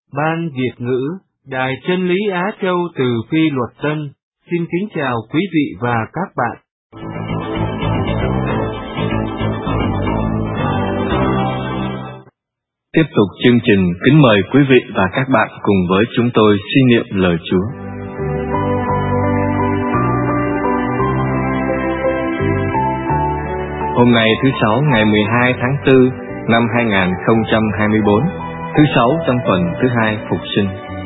Ban Việt ngữ, Đài Chân lý Á Châu từ Phi Luật Tân, xin kính chào quý vị và các bạn. Tiếp tục chương trình, kính mời quý vị và các bạn cùng với chúng tôi suy niệm lời Chúa. Hôm nay thứ Sáu ngày 12 tháng 4 năm 2024, thứ Sáu trong tuần thứ 2 Phục sinh.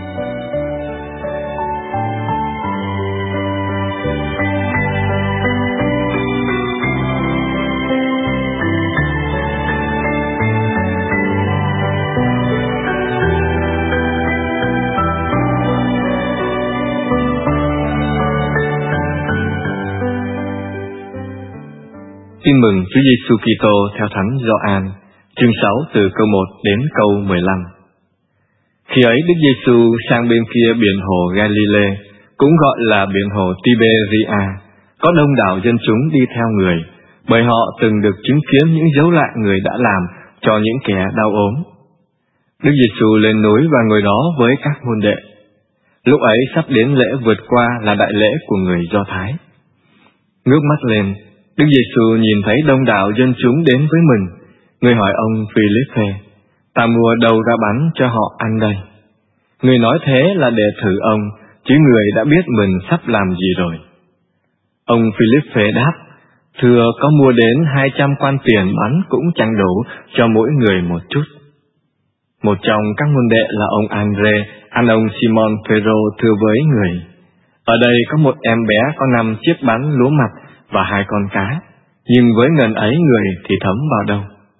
Tin mừng Chúa Giêsu Kitô theo Thánh Gioan, chương 6 từ câu 1 đến câu 15. Khi ấy Đức Giêsu sang bên kia biển hồ Galilee, cũng gọi là biển hồ Tiberia, có đông đảo dân chúng đi theo người, bởi họ từng được chứng kiến những dấu lạ người đã làm cho những kẻ đau ốm. Đức Giêsu lên núi và ngồi đó với các môn đệ. Lúc ấy sắp đến lễ vượt qua là đại lễ của người Do Thái. Ngước mắt lên, Đức Giêsu nhìn thấy đông đảo dân chúng đến với mình. Người hỏi ông Philippe: "Ta mua đâu ra bánh cho họ ăn đây?" Người nói thế là để thử ông, chứ người đã biết mình sắp làm gì rồi. Ông Philippe đáp: "Thưa, có mua đến 200 quan tiền bánh cũng chẳng đủ cho mỗi người một chút." Một trong các môn đệ là ông Andre, anh ông Simon Phêrô thưa với người: "Ở đây có một em bé có 5 chiếc bánh lúa mạch và 2 con cá, nhưng với ngần ấy người thì thấm vào đâu?"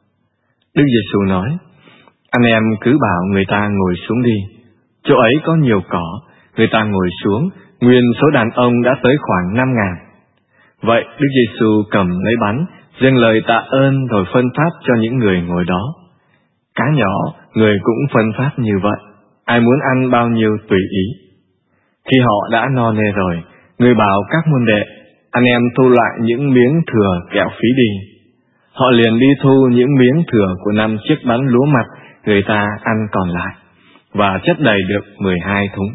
Đức Giêsu nói: "Anh em cứ bảo người ta ngồi xuống đi." Chỗ ấy có nhiều cỏ, người ta ngồi xuống, nguyên số đàn ông đã tới khoảng 5.000. Vậy Đức Giêsu cầm lấy bánh, dâng lời tạ ơn rồi phân phát cho những người ngồi đó. Cá nhỏ, người cũng phân phát như vậy, ai muốn ăn bao nhiêu tùy ý. Khi họ đã no nê rồi, người bảo các môn đệ: "Anh em thu lại những miếng thừa kẹo phí đi." Họ liền đi thu những miếng thừa của 5 chiếc bánh lúa mạch người ta ăn còn lại, và chất đầy được 12 thúng.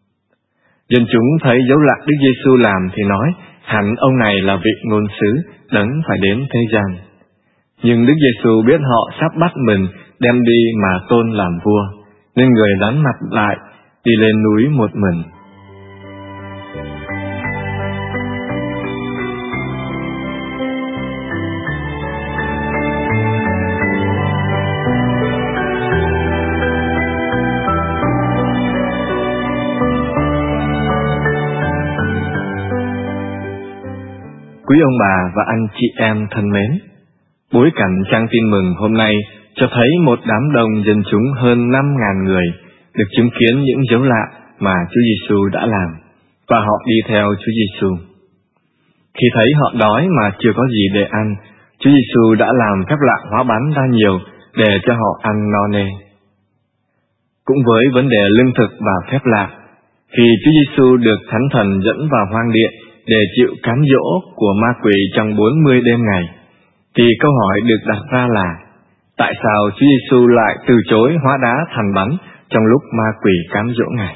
Dân chúng thấy dấu lạ Đức Giêsu làm thì nói: "Hẳn ông này là vị ngôn sứ đấng phải đến thế gian." Nhưng Đức Giêsu biết họ sắp bắt mình đem đi mà tôn làm vua, nên người đắn mặt lại, đi lên núi một mình. Quý ông bà và anh chị em thân mến, bối cảnh trang tin mừng hôm nay cho thấy một đám đông dân chúng hơn 5.000 người được chứng kiến những dấu lạ mà Chúa Giêsu đã làm, và họ đi theo Chúa Giêsu. Khi thấy họ đói mà chưa có gì để ăn, Chúa Giêsu đã làm phép lạ hóa bánh ra nhiều để cho họ ăn no nê. Cũng với vấn đề lương thực và phép lạ, khi Chúa Giêsu được Thánh Thần dẫn vào hoang địa để chịu cám dỗ của ma quỷ trong 40 đêm ngày, thì câu hỏi được đặt ra là: tại sao Chúa Giêsu lại từ chối hóa đá thành bánh trong lúc ma quỷ cám dỗ Ngài?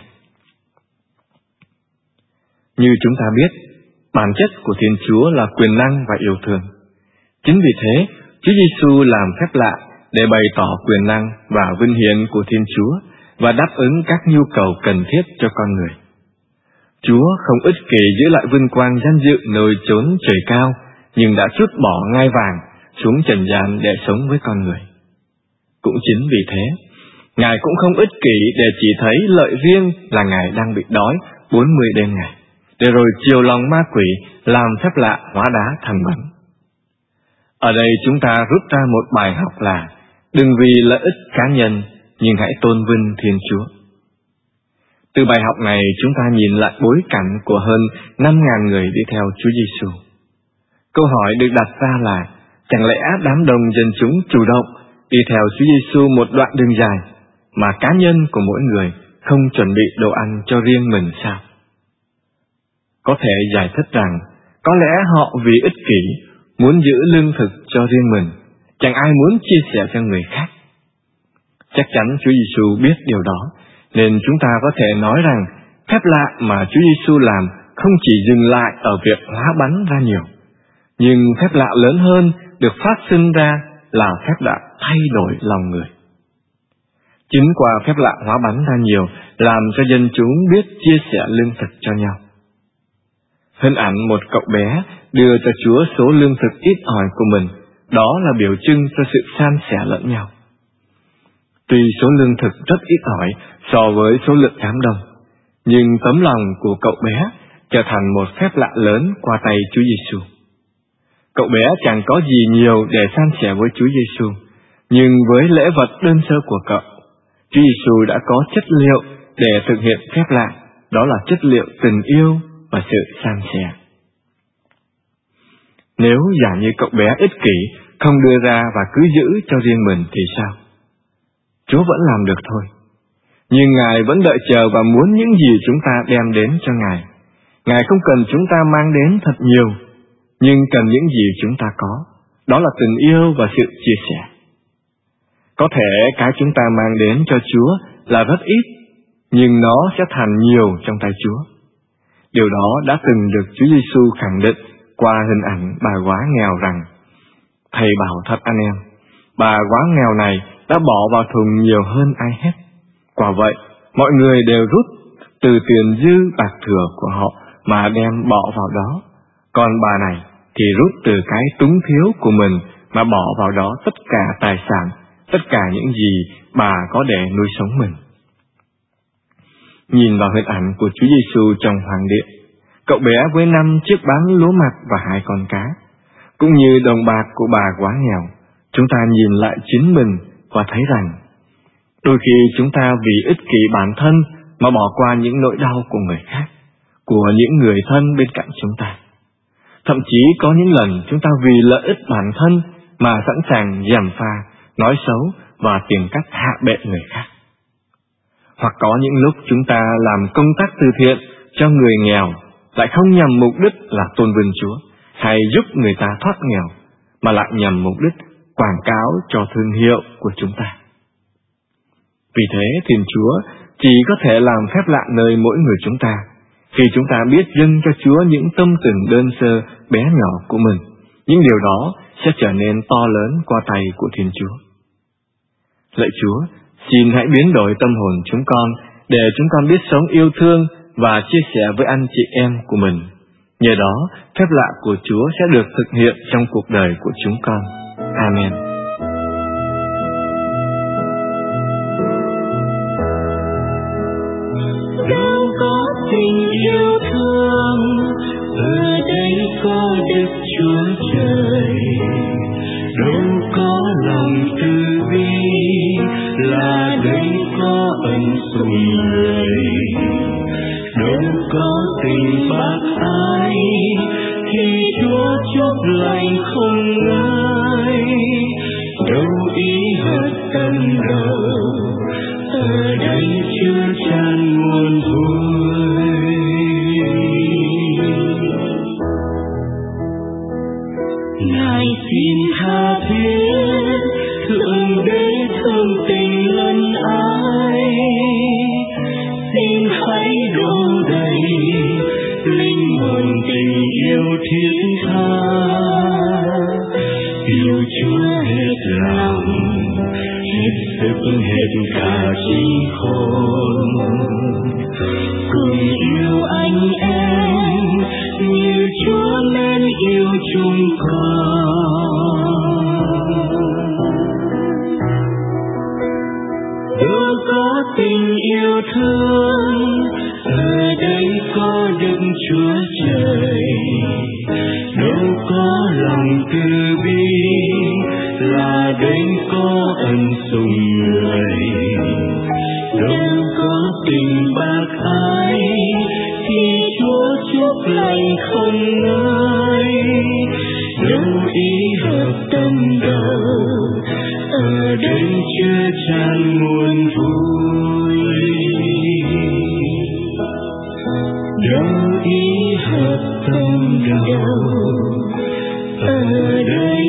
Như chúng ta biết, bản chất của Thiên Chúa là quyền năng và yêu thương. Chính vì thế, Chúa Giêsu làm phép lạ để bày tỏ quyền năng và vinh hiển của Thiên Chúa và đáp ứng các nhu cầu cần thiết cho con người. Chúa không ích kỷ giữ lại vinh quang danh dự nơi chốn trời cao, nhưng đã trút bỏ ngai vàng xuống trần gian để sống với con người. Cũng chính vì thế, Ngài cũng không ích kỷ để chỉ thấy lợi riêng là Ngài đang bị đói 40 đêm ngày, để rồi chiều lòng ma quỷ làm phép lạ hóa đá thành bánh. Ở đây chúng ta rút ra một bài học là: đừng vì lợi ích cá nhân, nhưng hãy tôn vinh Thiên Chúa. Từ bài học này chúng ta nhìn lại bối cảnh của hơn 5.000 người đi theo Chúa Giêsu. Câu hỏi được đặt ra là: chẳng lẽ đám đông dân chúng chủ động đi theo Chúa Giêsu một đoạn đường dài, mà cá nhân của mỗi người không chuẩn bị đồ ăn cho riêng mình sao? Có thể giải thích rằng, có lẽ họ vì ích kỷ, muốn giữ lương thực cho riêng mình, chẳng ai muốn chia sẻ cho người khác. Chắc chắn Chúa Giêsu biết điều đó, nên chúng ta có thể nói rằng phép lạ mà Chúa Giêsu làm không chỉ dừng lại ở việc hóa bánh ra nhiều, nhưng phép lạ lớn hơn được phát sinh ra là phép lạ thay đổi lòng người. Chính qua phép lạ hóa bánh ra nhiều làm cho dân chúng biết chia sẻ lương thực cho nhau. Hình ảnh một cậu bé đưa cho Chúa số lương thực ít ỏi của mình, đó là biểu trưng cho sự san sẻ lẫn nhau. Tuy số lương thực rất ít ỏi so với số lượng đám đông, nhưng tấm lòng của cậu bé trở thành một phép lạ lớn qua tay Chúa Giêsu. Cậu bé chẳng có gì nhiều để san sẻ với Chúa Giêsu, nhưng với lễ vật đơn sơ của cậu, Chúa Giêsu đã có chất liệu để thực hiện phép lạ, đó là chất liệu tình yêu và sự san sẻ. Nếu giả như cậu bé ích kỷ, không đưa ra và cứ giữ cho riêng mình thì sao? Chúa vẫn làm được thôi. Nhưng Ngài vẫn đợi chờ và muốn những gì chúng ta đem đến cho Ngài. Ngài không cần chúng ta mang đến thật nhiều, nhưng cần những gì chúng ta có, đó là tình yêu và sự chia sẻ. Có thể cái chúng ta mang đến cho Chúa là rất ít, nhưng nó sẽ thành nhiều trong tay Chúa. Điều đó đã từng được Chúa Giêsu khẳng định qua hình ảnh bà góa nghèo rằng: Thầy bảo thật anh em, bà góa nghèo này đã bỏ vào thùng nhiều hơn ai hết. Quả vậy, mọi người đều rút từ tiền dư bạc thừa của họ mà đem bỏ vào đó, còn bà này thì rút từ cái túng thiếu của mình mà bỏ vào đó tất cả tài sản, tất cả những gì bà có để nuôi sống mình. Nhìn vào hình ảnh của Chúa Giêsu trong hoàng điện, cậu bé với 5 chiếc bánh lúa mạch và 2 con cá, cũng như đồng bạc của bà góa nghèo, chúng ta nhìn lại chính mình và thấy rằng đôi khi chúng ta vì ích kỷ bản thân mà bỏ qua những nỗi đau của người khác, của những người thân bên cạnh chúng ta. Thậm chí có những lần chúng ta vì lợi ích bản thân mà sẵn sàng gièm pha, nói xấu và tìm cách hạ bệ người khác. Hoặc có những lúc chúng ta làm công tác từ thiện cho người nghèo lại không nhằm mục đích là tôn vinh Chúa hay giúp người ta thoát nghèo, mà lại nhằm mục đích quảng cáo cho thương hiệu của chúng ta. Vì thế Thiên Chúa chỉ có thể làm phép lạ nơi mỗi người chúng ta khi chúng ta biết dâng cho Chúa những tâm tình đơn sơ bé nhỏ của mình. Những điều đó sẽ trở nên to lớn qua tay của Thiên Chúa. Lạy Chúa, xin hãy biến đổi tâm hồn chúng con để chúng con biết sống yêu thương và chia sẻ với anh chị em của mình. Nhờ đó, phép lạ của Chúa sẽ được thực hiện trong cuộc đời của chúng con. Amen. Đâu có tình yêu thương, ở đây có Đức Chúa Trời. Đâu có lòng từ bi, là đây có ân sủng người. Đâu có tình bác ái, khi Chúa chúc lành không ngơi. Đâu ý hợp tâm đầu, ở đây chưa tràn nguồn vui. Ngài xin tha thiết, thượng đế thương tình lân ái. Xin hãy đổ đầy linh hồn tình yêu thiết tha. Yêu Chúa hết lòng, hết sức hết cả trí khôn. Cùng yêu anh em như Chúa nên yêu chúng con. Đâu có tình yêu thương, ở đây có Đức Chúa Trời. Đâu có lòng từ bi, là đây có ân sủng người. Đâu có tình bác ái, khi Chúa chúc lành không ngơi. Đâu ý hợp tâm đầu, ở đây chưa tràn nguồn vui. Đâu ý hợp tâm đầu, ở đây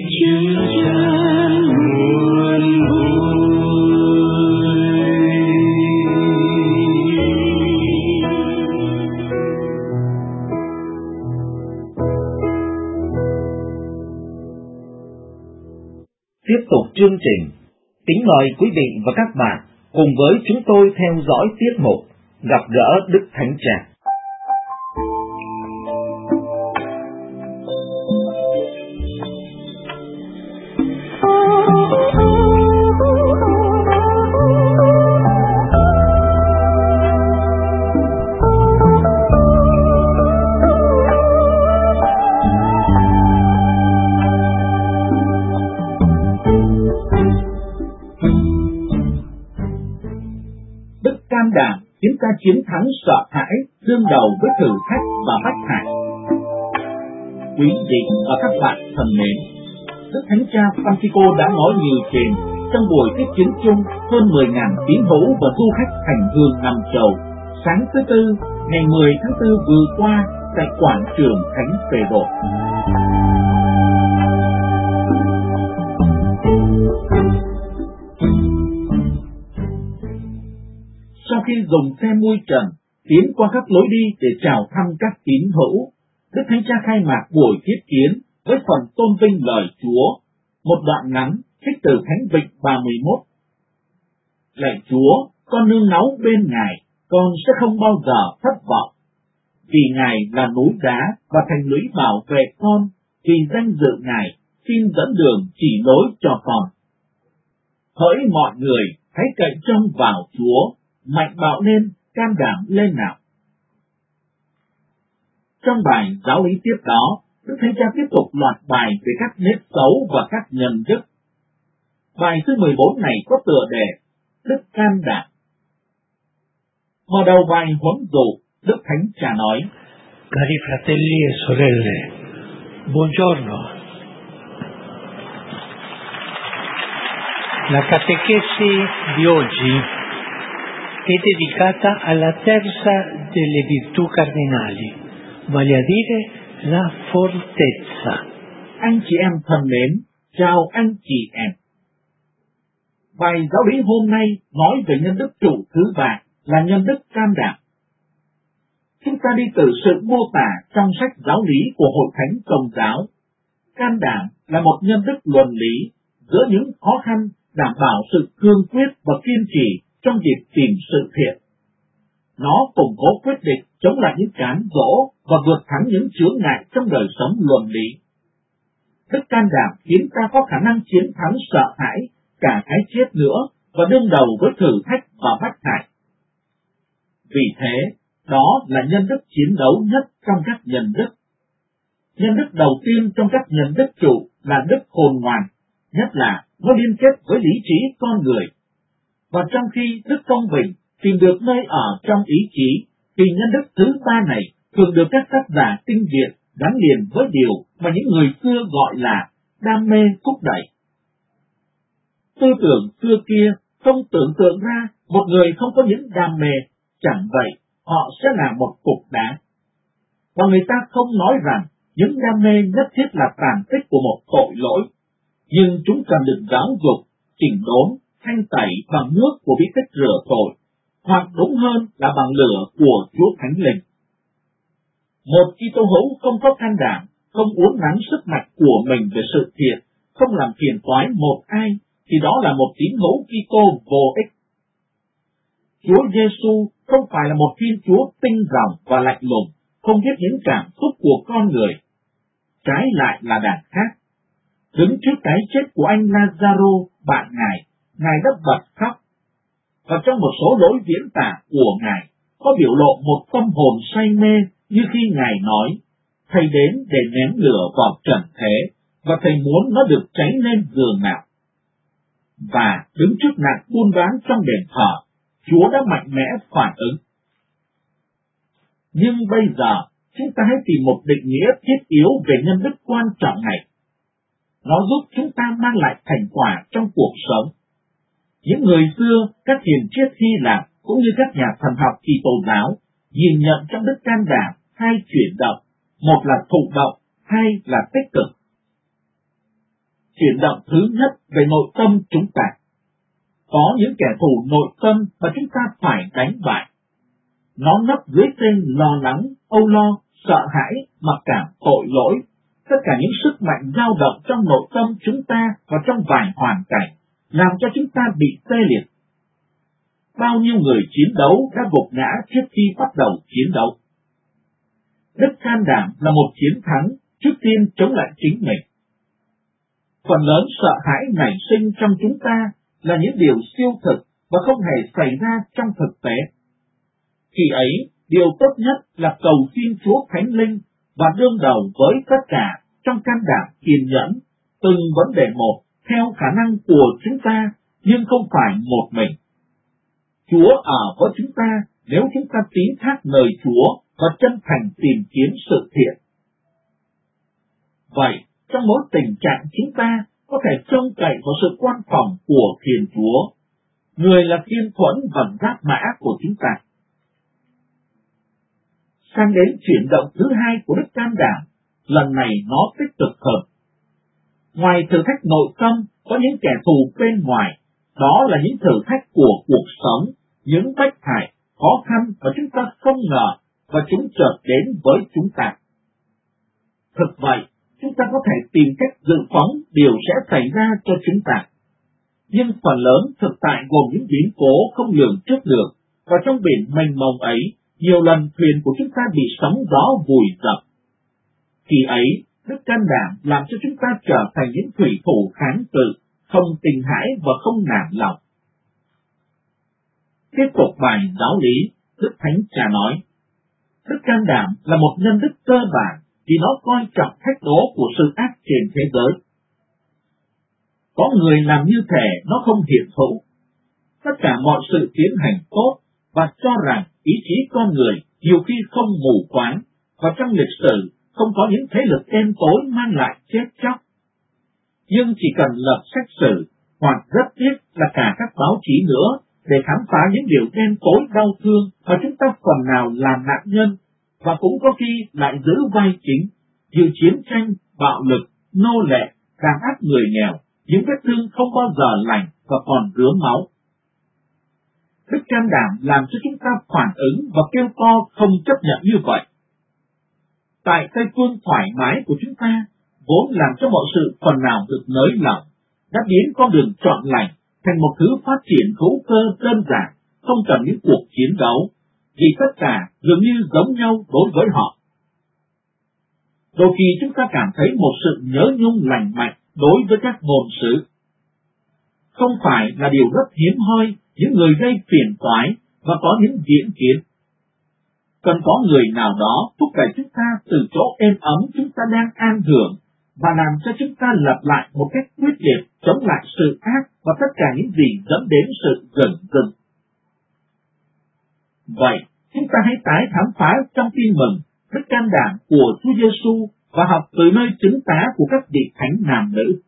chưa tràn nguồn vui. chương trình. Kính mời quý vị và các bạn cùng với chúng tôi theo dõi tiết mục Gặp gỡ Đức Thánh Cha. Đức can đảm khiến ta chiến thắng sợ hãi, đương đầu với thử thách và bách hại. Quý vị và các bạn thân mến, Đức Thánh Cha Francisco đã nói như trên trong buổi tiếp chiến chung hơn 10.000 tín hữu và du khách hành hương năm châu sáng thứ Tư ngày 10 tháng 4 vừa qua tại quảng trường Thánh Phêrô. Sau khi dùng xe mui trần tiến qua các lối đi để chào thăm các tín hữu, Đức Thánh Cha khai mạc buổi tiếp kiến với phần tôn vinh lời Chúa, một đoạn ngắn trích từ Thánh Vịnh 31. Lạy Chúa, con nương náu bên Ngài, con sẽ không bao giờ thất vọng. Vì Ngài là núi đá và thành lũy bảo vệ con, vì danh dự Ngài, xin dẫn đường chỉ lối cho con. Hỡi mọi người, hãy cậy trông vào Chúa, mạnh bạo lên, can đảm lên nào. Trong bài giáo lý tiếp đó, Đức Thánh Cha tiếp tục loạt bài về các nếp xấu và các nhân đức. Bài thứ 14 này có tựa đề Đức can đảm. Mở đầu bài huấn dụ, Đức Thánh Cha nói: Cari fratelli e sorelle, buongiorno. La catechesi di oggi è dedicata alla terza delle virtù cardinali, vale a dire la fortezza. Anh chị em thân mến, chào anh chị em. Bài giáo lý hôm nay nói về nhân đức trụ thứ ba là nhân đức can đảm. Chúng ta đi từ sự mô tả trong sách giáo lý của Hội Thánh Công giáo. Can đảm là một nhân đức luân lý giữa những khó khăn, đảm bảo sự cương quyết và kiên trì trong việc tìm sự thiện. Nó củng cố quyết định chống lại những cám dỗ và vượt thắng những chướng ngại trong đời sống luân lý. Đức can đảm khiến ta có khả năng chiến thắng sợ hãi, cả cái chết nữa, và đương đầu với thử thách và bách hại. Vì thế, đó là nhân đức chiến đấu nhất trong các nhân đức. Nhân đức đầu tiên trong các nhân đức trụ là đức khôn ngoan, nhất là nó liên kết với lý trí con người. Và trong khi đức công bình tìm được nơi ở trong ý chí, thì nhân đức thứ ba này thường được các tác giả kinh điển gắn liền với điều mà những người xưa gọi là đam mê thúc đẩy. Tư tưởng xưa kia không tưởng tượng ra một người không có những đam mê, chẳng vậy họ sẽ là một cục đá. Và người ta không nói rằng những đam mê nhất thiết là tàn tích của một tội lỗi, nhưng chúng cần được giáo dục, chỉnh đốn, thanh tẩy bằng nước của bí tích rửa tội, hoặc đúng hơn là bằng lửa của Chúa Thánh Linh. Một Kitô hữu không có can đảm, không uốn nắn sức mạnh của mình về sự thiện, không làm phiền toái một ai, thì đó là một tín hữu Kitô vô ích. Chúa Giêsu không phải là một Thiên Chúa tinh ròng và lạnh lùng, không biết những cảm xúc của con người. Trái lại là đàn khác. Đứng trước cái chết của anh Lazaro, bạn Ngài đã bật khóc. Và trong một số lối diễn tả của Ngài, có biểu lộ một tâm hồn say mê như khi Ngài nói: Thầy đến để ném lửa vào trần thế, và Thầy muốn nó được cháy lên giường nào. Và đứng trước nạn buôn bán trong đền thờ, Chúa đã mạnh mẽ phản ứng. Nhưng bây giờ, chúng ta hãy tìm một định nghĩa thiết yếu về nhân đức quan trọng này. Nó giúp chúng ta mang lại thành quả trong cuộc sống. Những người xưa, các hiền triết Hy Lạp cũng như các nhà thần học Kitô giáo nhìn nhận trong đức can đảm hai chuyển động, một là thụ động, hai là tích cực. Chuyển động thứ nhất về nội tâm chúng ta. Có những kẻ thù nội tâm mà chúng ta phải đánh bại. Nó nấp dưới tên lo lắng, âu lo, sợ hãi, mặc cảm tội lỗi, tất cả những sức mạnh dao động trong nội tâm chúng ta và trong vài hoàn cảnh, làm cho chúng ta bị tê liệt. Bao nhiêu người chiến đấu đã gục ngã trước khi bắt đầu chiến đấu. Đức can đảm là một chiến thắng trước tiên chống lại chính mình. Phần lớn sợ hãi nảy sinh trong chúng ta là những điều siêu thực và không hề xảy ra trong thực tế. Khi ấy, điều tốt nhất là cầu xin Chúa Thánh Linh và đương đầu với tất cả trong can đảm kiên nhẫn, từng vấn đề một theo khả năng của chúng ta, nhưng không phải một mình. Chúa ở với chúng ta nếu chúng ta tín thác lời Chúa và chân thành tìm kiếm sự thiện. Vậy, trong mỗi tình trạng chúng ta có thể trông cậy vào sự quan phòng của Thiên Chúa, người là Thiên Thuẫn và Giáp Mã của chúng ta. Sang đến chuyển động thứ hai của đức can đảm, lần này nó tích cực hơn. Ngoài thử thách nội tâm, có những kẻ thù bên ngoài, đó là những thử thách của cuộc sống, những bất hại, khó khăn mà chúng ta không ngờ và chúng chợt đến với chúng ta. Thực vậy, chúng ta có thể tìm cách dự phóng điều sẽ xảy ra cho chúng ta. Nhưng phần lớn thực tại gồm những biến cố không lường trước được, và trong biển mênh mông ấy, nhiều lần thuyền của chúng ta bị sóng gió vùi dập. Khi ấy, đức can đảm làm cho chúng ta trở thành những thủy thủ kháng cự, không kinh hãi và không nản lòng. Tiếp tục bài giáo lý, Đức Thánh Cha nói, đức can đảm là một nhân đức cơ bản vì nó coi trọng thách đố của sự ác trên thế giới. Có người làm như thể nó không hiện hữu. Tất cả mọi sự tiến hành tốt và cho rằng ý chí con người nhiều khi không mù quáng, và trong lịch sử không có những thế lực đen tối mang lại chết chóc. Nhưng chỉ cần lập sách sử, hoặc rất tiếc là cả các báo chí nữa, để khám phá những điều đen tối đau thương mà chúng ta phần nào là nạn nhân, và cũng có khi lại giữ vai chính, như chiến tranh, bạo lực, nô lệ, đàn áp người nghèo, những vết thương không bao giờ lành và còn rứa máu. Đức can đảm làm cho chúng ta phản ứng và kêu to không chấp nhận như vậy. Tại Tây phương thoải mái của chúng ta, vốn làm cho mọi sự phần nào được nới lỏng, đã biến con đường trọn lành thành một thứ phát triển hữu cơ đơn giản, không cần những cuộc chiến đấu, vì tất cả dường như giống nhau đối với họ. Đôi khi chúng ta cảm thấy một sự nhớ nhung lành mạnh đối với các ngôn sứ. Không phải là điều rất hiếm hoi những người gây phiền toái và có những diễn kiến. Cần có người nào đó thúc đẩy chúng ta từ chỗ êm ấm chúng ta đang an hưởng và làm cho chúng ta lập lại một cách quyết liệt chống lại sự ác và tất cả những gì dẫn đến sự dửng dưng. Vậy, chúng ta hãy tái khám phá trong tin mừng đức can đảm của Chúa Giêsu và học từ nơi chứng tá của các vị thánh nam nữ.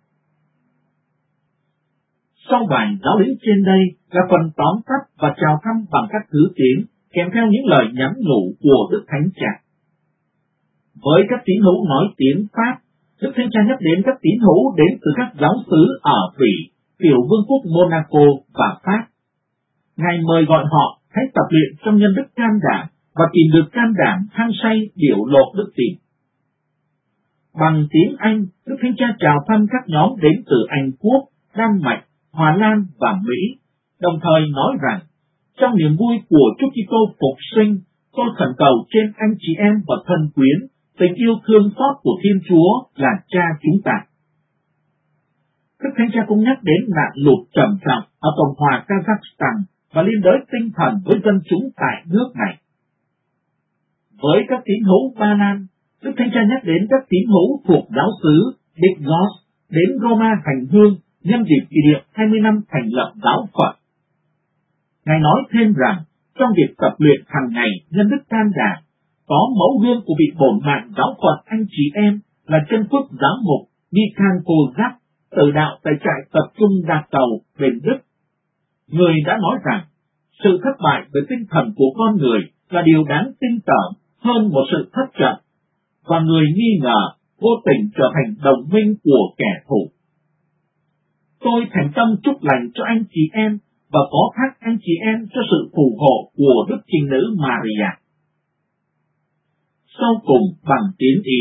Sau bài giáo lý trên đây là phần tóm tắt và chào thăm bằng các thứ tiếng, kèm theo những lời nhắn nhủ của Đức Thánh Cha. Với các tín hữu nói tiếng Pháp, Đức Thánh Cha nhắc đến các tín hữu đến từ các giáo xứ ở Bỉ, tiểu vương quốc Monaco và Pháp. Ngài mời gọi họ hãy tập luyện trong nhân đức can đảm và tìm được can đảm hăng say biểu lộ đức tin. Bằng tiếng Anh, Đức Thánh Cha chào thăm các nhóm đến từ Anh Quốc, Đan Mạch, Hà Lan và Mỹ, đồng thời nói rằng, trong niềm vui của Chúa Kitô phục sinh, tôi khẩn cầu trên anh chị em và thân quyến, tình yêu thương xót của Thiên Chúa là Cha chúng ta. Đức Thánh Cha cũng nhắc đến nạn lụt trầm trọng ở Cộng hòa Kazakhstan và liên đới tinh thần với dân chúng tại nước này. Với các tín hữu Ba Lan, Đức Thánh Cha nhắc đến các tín hữu thuộc giáo xứ Bigos đến Roma hành hương nhân dịp kỷ niệm 20 năm thành lập giáo Phật. Ngài nói thêm rằng, trong việc tập luyện hàng ngày nhân đức can đảm, có mẫu gương của vị bổn mạng giáo Phật anh chị em là chân phước giám mục Mikhail Kozak, tự đạo tại trại tập trung Đạc Tàu, bên Đức. Người đã nói rằng, sự thất bại về tinh thần của con người là điều đáng tin tưởng hơn một sự thất trận, và người nghi ngờ vô tình trở thành đồng minh của kẻ thù. Tôi thành tâm chúc lành cho anh chị em và có thác anh chị em cho sự phù hộ của Đức Trinh Nữ Maria. Sau cùng bằng tiếng Ý,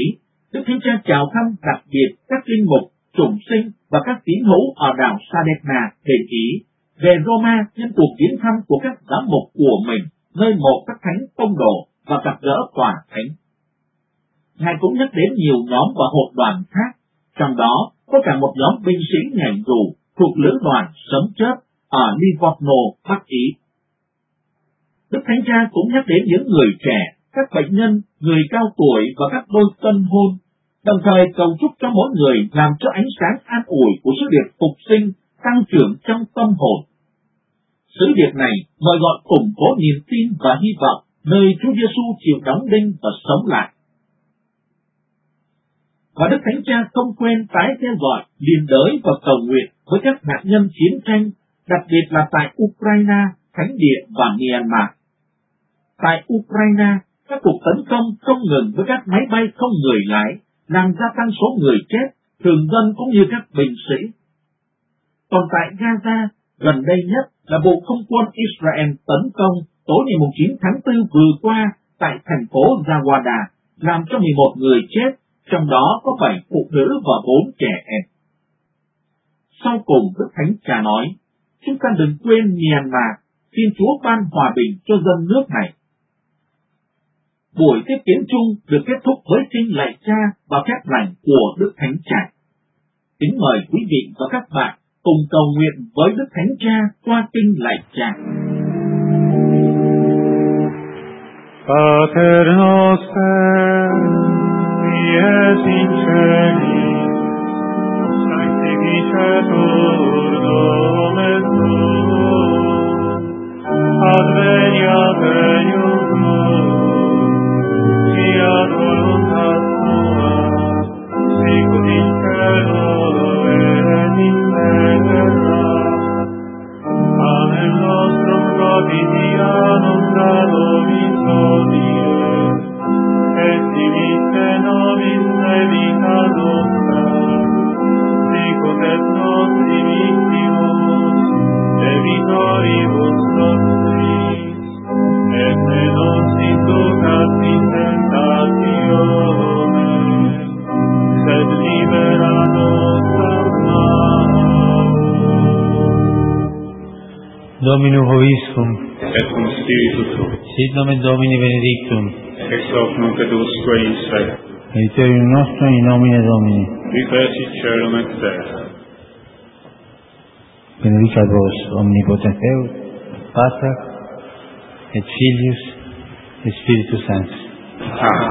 Đức Thánh Cha chào thăm đặc biệt các linh mục, chủng sinh và các tín hữu ở đảo Sadegna đền ý về Roma nhân cuộc viếng thăm của các giám mục của mình nơi mộ các thánh tông đồ và gặp gỡ tòa thánh. Ngài cũng nhắc đến nhiều nhóm và hội đoàn khác, trong đó có cả một nhóm binh sĩ nhảy dù thuộc lữ đoàn sấm chớp ở Livorno, Bắc Ý. Đức Thánh Cha cũng nhắc đến những người trẻ, các bệnh nhân, người cao tuổi và các đôi tân hôn, đồng thời cầu chúc cho mỗi người làm cho ánh sáng an ủi của sứ điệp phục sinh tăng trưởng trong tâm hồn. Sứ điệp này mời gọi củng cố niềm tin và hy vọng nơi Chúa Giêsu chịu đóng đinh và sống lại. Và Đức Thánh Cha không quên tái kêu gọi liên đới và cầu nguyện với các nạn nhân chiến tranh, đặc biệt là tại Ukraine, Thánh địa và Myanmar. Tại Ukraine, các cuộc tấn công không ngừng với các máy bay không người lái làm gia tăng số người chết, thường dân cũng như các binh sĩ. Còn tại Gaza, gần đây nhất là vụ không quân Israel tấn công tối ngày 9 tháng 4 vừa qua tại thành phố Zawada, làm cho 11 người chết, trong đó có 7 phụ nữ và 4 trẻ em. Sau cùng, Đức Thánh Cha nói, chúng ta đừng quên Myanmar, xin Chúa ban hòa bình cho dân nước này. Buổi tiếp kiến chung được kết thúc với kinh lạy Cha và phép lành của Đức Thánh Cha. Kính mời quý vị và các bạn cùng cầu nguyện với Đức Thánh Cha qua kinh lạy Cha. Pater noster, qui es in celis, sanctificetur nomen tuum, adveniat regnum tuum, fiat voluntas tua, sicut in cielo et in terra. Panem nostrum quotidianum da nobis hodie, et dimitte nobis debita nostra, sicut et nos dimittimus debitoribus nostris, et ne nos inducas in tentationem, sed libera nos a malo. Domino Hoviscum, Et cum spiritu tuo, sit nomen Domini benedictum, ex hoc nunc et usque in seculum, aiuterium nostrum in nomine Domini. qui fecit caelum et terra. Benedicat vos omnipotens Deus, Pater et Filius et Spiritus Sanctus. Amen.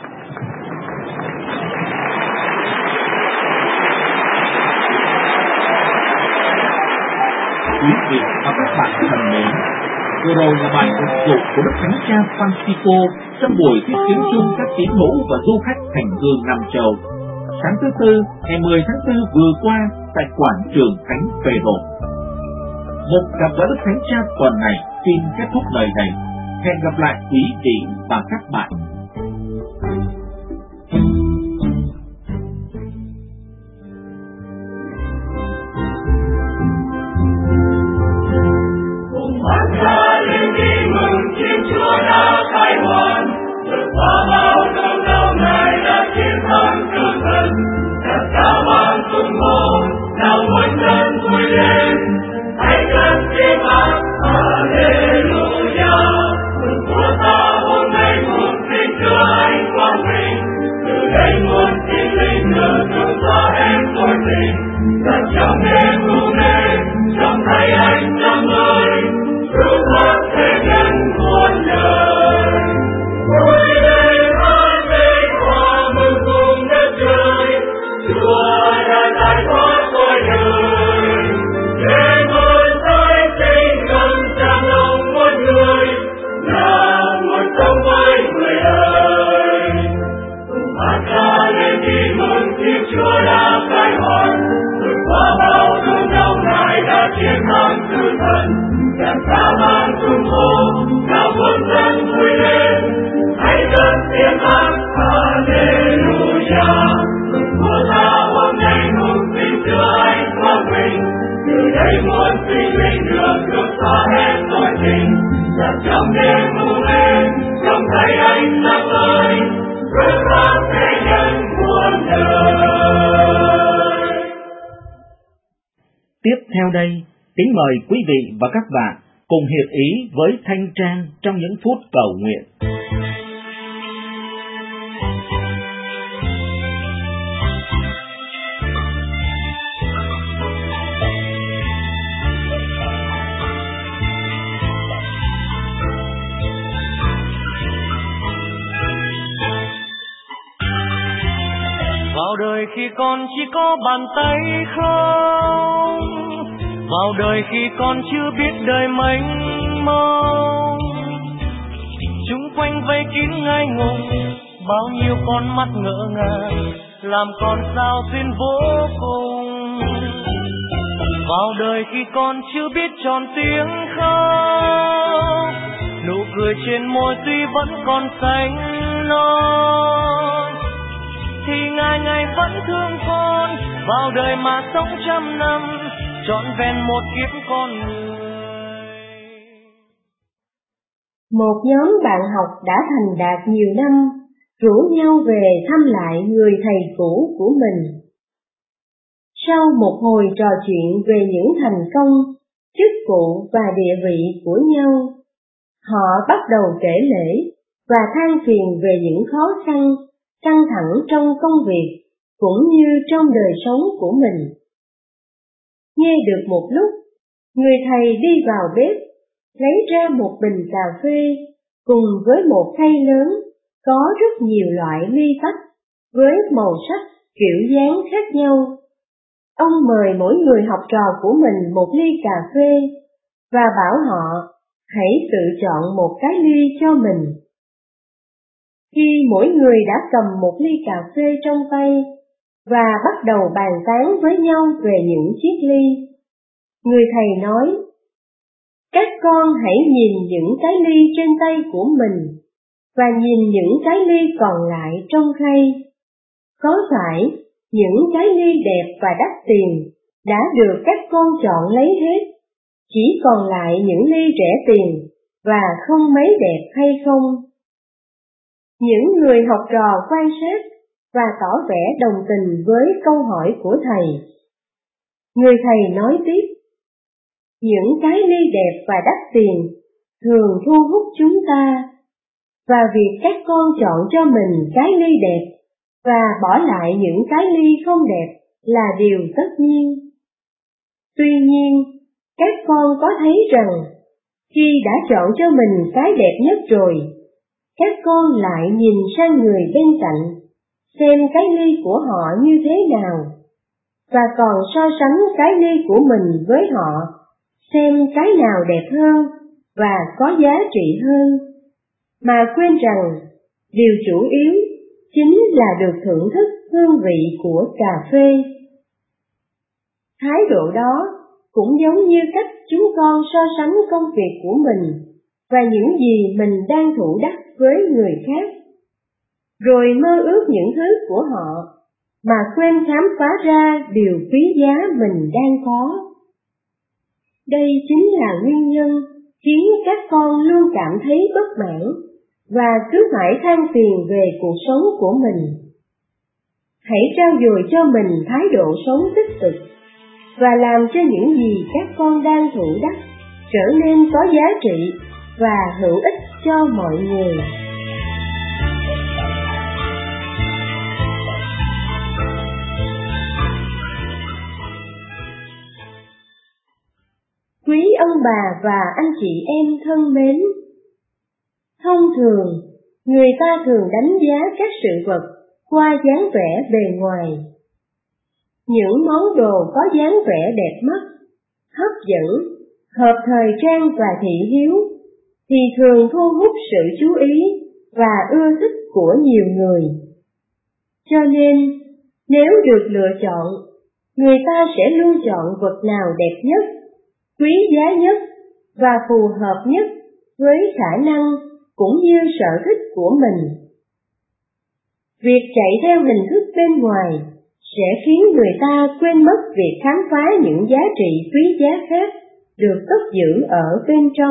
Quý vị và các bạn thân mến, vừa rồi là bài phục vụ của Đức Thánh Cha Francisco trong buổi tiếp kiến chung các tín hữu và du khách hành hương Nam Châu sáng thứ Tư ngày 10 tháng 4 vừa qua tại quảng trường Thánh Phêrô. Một gặp gỡ Đức Thánh Cha tuần này xin kết thúc lời này. Hẹn gặp lại quý vị và các bạn. Chúa đã khai hoàn, vượt qua bao thương đau Ngài đã chiến thắng tử thần, tất cả mang tung hô, nào muôn dân vui lên, hãy cất tiếng hát Hallelujah. Mừng của ta hôm nay nguồn tin Chúa Anh quang vinh, từ đây nguồn tin linh đưa cứu ta em tôi mình, thật trong đêm u mê, trong tay anh trong ơi, cứu thoát thế nhân muôn đời. Vui lên hát lên hòa mừng cùng đất trời, Chúa đã giải thoát tôi đời. Để nguồn tái sinh ngầm tràn lòng muôn người, là nguồn sống với người đời. Hát ca lên đi mừng Thiên Chúa đã khai hoàn, vượt qua bao thương đau Ngài đã chiến thắng tử thần. Tất cả mang tung hô, nào muôn dân vui lên, hãy cất tiếng hát Hallelujah. Mừng của ta hôm nay nguồn tin Chúa Anh quang vinh, từ đây muôn sinh linh được cứu ta hết tội tình. Thật trong đêm u mê, trong tay anh sáng ơi, cứu thoát thế nhân. Tiếp theo đây, kính mời quý vị và các bạn cùng hiệp ý với Thanh Trang trong những phút cầu nguyện. Vào đời khi con chỉ có bàn tay không, vào đời khi con chưa biết đời mênh mông, chung quanh vây kín ngai ngùng bao nhiêu con mắt ngỡ ngàng, làm con sao xuyên vô cùng. Vào đời khi con chưa biết tròn tiếng khóc, nụ cười trên môi tuy vẫn còn xanh non, thì ngày ngày vẫn thương con. Vào đời mà sống trăm năm, trọn vẹn một kiếp con người. Một nhóm bạn học đã thành đạt nhiều năm, rủ nhau về thăm lại người thầy cũ của mình. Sau một hồi trò chuyện về những thành công, chức vụ và địa vị của nhau, họ bắt đầu kể lể và than phiền về những khó khăn, căng thẳng trong công việc cũng như trong đời sống của mình. Nghe được một lúc, người thầy đi vào bếp, lấy ra một bình cà phê cùng với một khay lớn có rất nhiều loại ly tách với màu sắc, kiểu dáng khác nhau. Ông mời mỗi người học trò của mình một ly cà phê và bảo họ hãy tự chọn một cái ly cho mình. Khi mỗi người đã cầm một ly cà phê trong tay và bắt đầu bàn tán với nhau về những chiếc ly, người thầy nói: các con hãy nhìn những cái ly trên tay của mình và nhìn những cái ly còn lại trong khay. Có phải những cái ly đẹp và đắt tiền đã được các con chọn lấy hết, chỉ còn lại những ly rẻ tiền và không mấy đẹp hay không? Những người học trò quan sát và tỏ vẻ đồng tình với câu hỏi của thầy. Người thầy nói tiếp: những cái ly đẹp và đắt tiền thường thu hút chúng ta, và việc các con chọn cho mình cái ly đẹp và bỏ lại những cái ly không đẹp là điều tất nhiên. Tuy nhiên, các con có thấy rằng khi đã chọn cho mình cái đẹp nhất rồi, các con lại nhìn sang người bên cạnh, xem cái ly của họ như thế nào, và còn so sánh cái ly của mình với họ, xem cái nào đẹp hơn và có giá trị hơn, mà quên rằng điều chủ yếu chính là được thưởng thức hương vị của cà phê. Thái độ đó cũng giống như cách chúng con so sánh công việc của mình và những gì mình đang thụ đắc với người khác, rồi mơ ước những thứ của họ mà quên khám phá ra điều quý giá mình đang có. Đây chính là nguyên nhân khiến các con luôn cảm thấy bất mãn và cứ mãi than phiền về cuộc sống của mình. Hãy trau dồi cho mình thái độ sống tích cực và làm cho những gì các con đang thụ đắc trở nên có giá trị và hữu ích cho mọi người. Quý ông bà và anh chị em thân mến, thông thường, người ta thường đánh giá các sự vật qua dáng vẻ bề ngoài. Những món đồ có dáng vẻ đẹp mắt, hấp dẫn, hợp thời trang và thị hiếu thì thường thu hút sự chú ý và ưa thích của nhiều người. Cho nên, nếu được lựa chọn, người ta sẽ luôn chọn vật nào đẹp nhất, quý giá nhất và phù hợp nhất với khả năng cũng như sở thích của mình. Việc chạy theo hình thức bên ngoài sẽ khiến người ta quên mất việc khám phá những giá trị quý giá khác được cất giữ ở bên trong.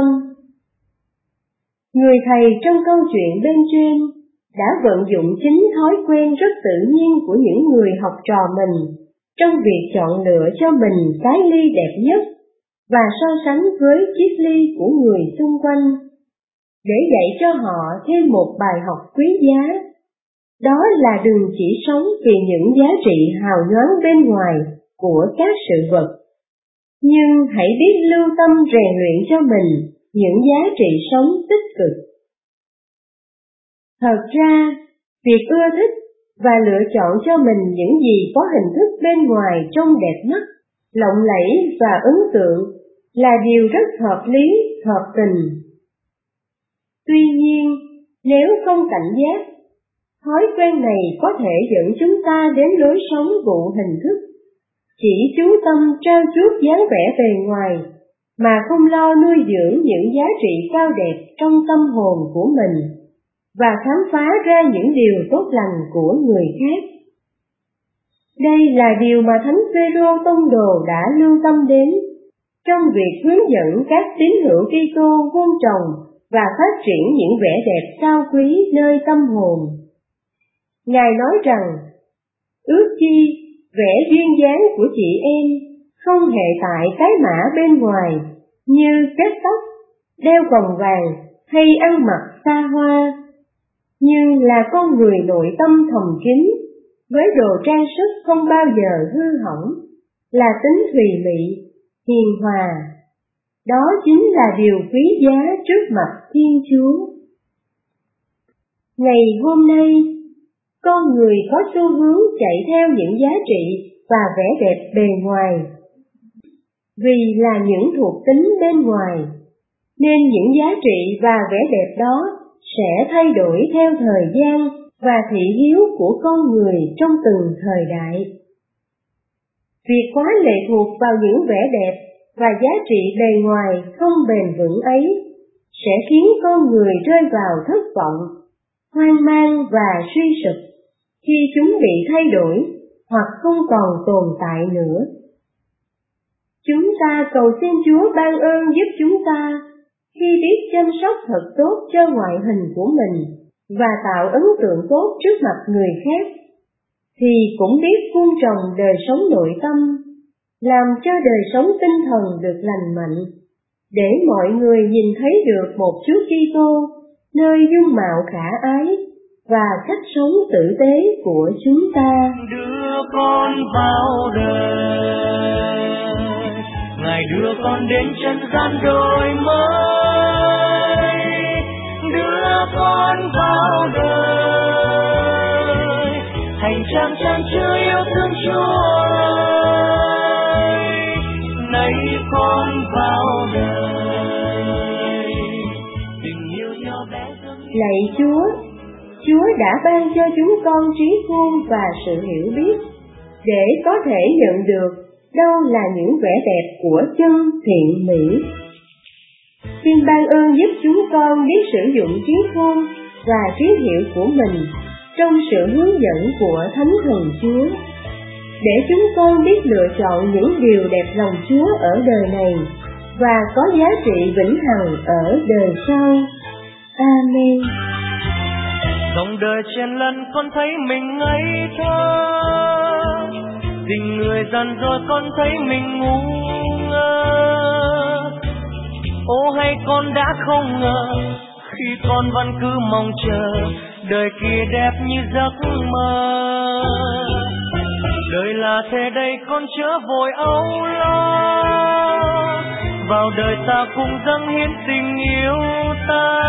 Người thầy trong câu chuyện bên trên đã vận dụng chính thói quen rất tự nhiên của những người học trò mình trong việc chọn lựa cho mình cái ly đẹp nhất và so sánh với chiếc ly của người xung quanh, để dạy cho họ thêm một bài học quý giá. Đó là đừng chỉ sống vì những giá trị hào nhoáng bên ngoài của các sự vật, nhưng hãy biết lưu tâm rèn luyện cho mình những giá trị sống tích cực. Thật ra, việc ưa thích và lựa chọn cho mình những gì có hình thức bên ngoài trông đẹp mắt, lộng lẫy và ấn tượng là điều rất hợp lý, hợp tình. Tuy nhiên, nếu không cảnh giác, thói quen này có thể dẫn chúng ta đến lối sống vụ hình thức, chỉ chú tâm trau chuốt dáng vẻ bề ngoài, mà không lo nuôi dưỡng những giá trị cao đẹp trong tâm hồn của mình, và khám phá ra những điều tốt lành của người khác. Đây là điều mà Thánh Phêrô Tông Đồ đã lưu tâm đến trong việc hướng dẫn các tín hữu Kitô vun trồng và phát triển những vẻ đẹp cao quý nơi tâm hồn. Ngài nói rằng, ước chi vẻ duyên dáng của chị em không hệ tại cái mã bên ngoài như kết tóc, đeo vòng vàng hay ăn mặc xa hoa, nhưng là con người nội tâm thầm kín, với đồ trang sức không bao giờ hư hỏng, là tính thùy mị, hiền hòa. Đó chính là điều quý giá trước mặt Thiên Chúa. Ngày hôm nay, con người có xu hướng chạy theo những giá trị và vẻ đẹp bề ngoài. Vì là những thuộc tính bên ngoài, nên những giá trị và vẻ đẹp đó sẽ thay đổi theo thời gian và thị hiếu của con người trong từng thời đại. Việc quá lệ thuộc vào những vẻ đẹp và giá trị bề ngoài không bền vững ấy sẽ khiến con người rơi vào thất vọng, hoang mang và suy sụp khi chúng bị thay đổi hoặc không còn tồn tại nữa. Chúng ta cầu xin Chúa ban ơn giúp chúng ta khi biết chăm sóc thật tốt cho ngoại hình của mình và tạo ấn tượng tốt trước mặt người khác, thì cũng biết vun trồng đời sống nội tâm, làm cho đời sống tinh thần được lành mạnh, để mọi người nhìn thấy được một Chúa Kitô nơi dung mạo khả ái và cách sống tử tế của chúng ta. Đưa con vào đời, Ngài đưa con đến chân gian đổi mới. Đưa con vào đời, hành trang chan chứa yêu thương Chúa ơi. Nay con vào đời, tình yêu nhỏ bé dâng. Lạy Chúa, Chúa đã ban cho chúng con trí khôn và sự hiểu biết, để có thể nhận được đâu là những vẻ đẹp của chân thiện mỹ. Xin ban ơn giúp chúng con biết sử dụng trí khôn và trí hiểu của mình trong sự hướng dẫn của Thánh Thần Chúa, để chúng con biết lựa chọn những điều đẹp lòng Chúa ở đời này và có giá trị vĩnh hằng ở đời sau. Amen. Dòng đời chen lẫn con thấy mình ngây thơ, tình người dần rồi con thấy mình ngu ngơ. Ô hay con đã không ngờ, khi con vẫn cứ mong chờ đời kia đẹp như giấc mơ. Đời là thế đây con chớ vội âu lo, vào đời ta cùng dâng hiến tình yêu ta.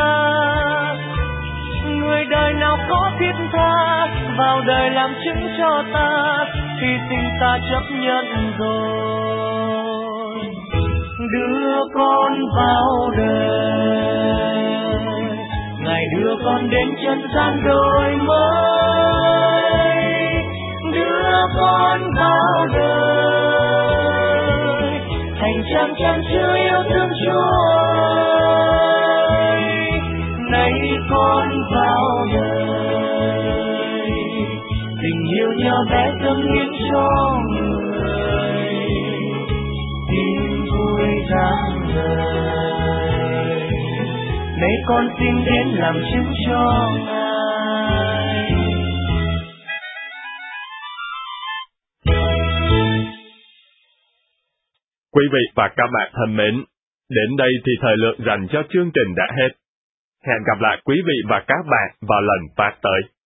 Người đời nào có thiết tha, vào đời làm chứng cho ta, hy sinh ta chấp nhận rồi. Đưa con vào đời, Ngài đưa con đến chân gian đổi mới. Đưa con vào đời, hành trang chan chứa yêu thương Chúa ơi. Nay con vào đời, tình yêu nhỏ bé dâng hiến cho người, tin vui rạng ngời. Nay con xin đến làm chứng cho Ngài. Quý vị và các bạn thân mến, đến đây thì thời lượng dành cho chương trình đã hết. Hẹn gặp lại quý vị và các bạn vào lần phát tới.